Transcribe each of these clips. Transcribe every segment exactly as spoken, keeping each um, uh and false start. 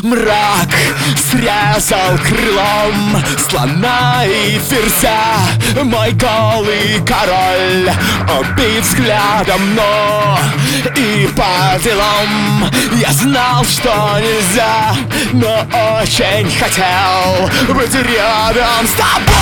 Мрак срезал крылом слона и ферзя. Мой голый король убит взглядом, но и по делам. Я знал, что нельзя, но очень хотел быть рядом с тобой.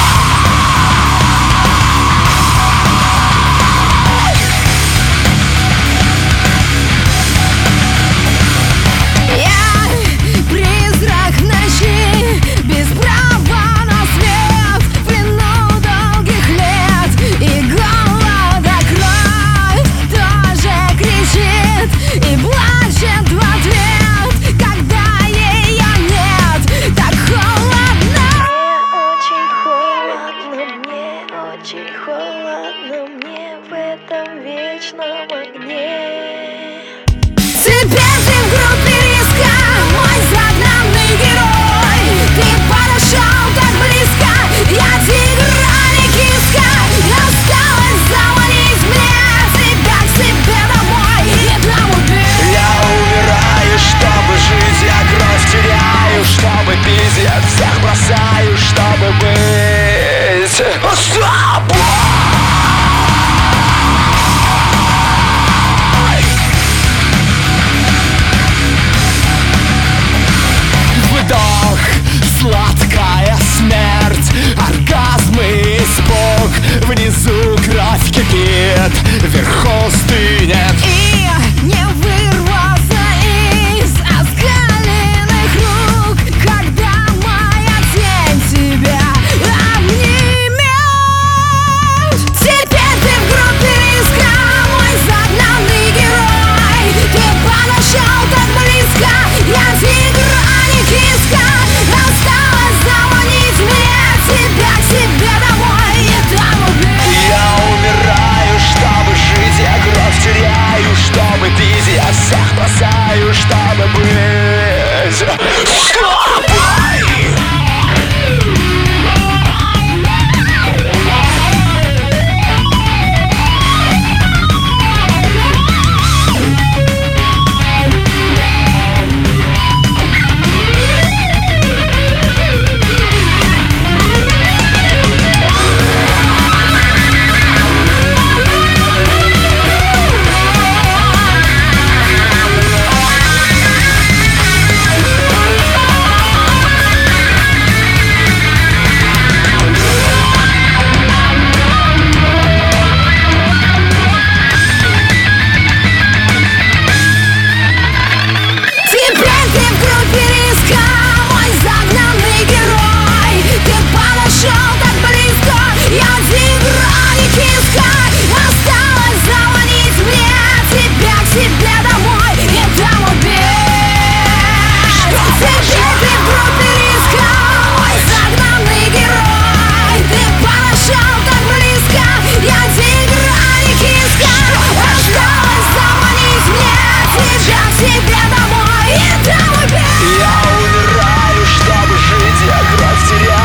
Очень холодно мне в этом вечном огне. Теперь ты в группе риска, мой загнанный герой. Ты подошел так близко, я тигр, а не киска. Осталось заманить мне тебя к себе домой и там убить. Я умираю, чтобы жить, я кровь теряю, чтобы пить, я всех бросаю, чтобы быть с тобой. Вдох, сладкая смерть, оргазм и испуг. Внизу кровь кипит, вверху стынет. И не вырваться из оскаленных рук, когда моя тень тебя обнимет. Теперь ты в группе риска, мой загнанный герой. Ты подошел так близко, я тигр, а не киска. Осталось заманить мне тебя к себе домой и там убить. Я умираю, чтобы жить, я кровь теряю, чтобы пить, я всех бросаю, чтобы быть с тобой.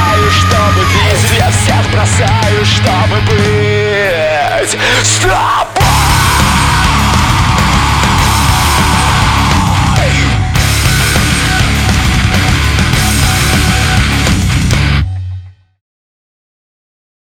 Бросаю, чтобы быть с тобой.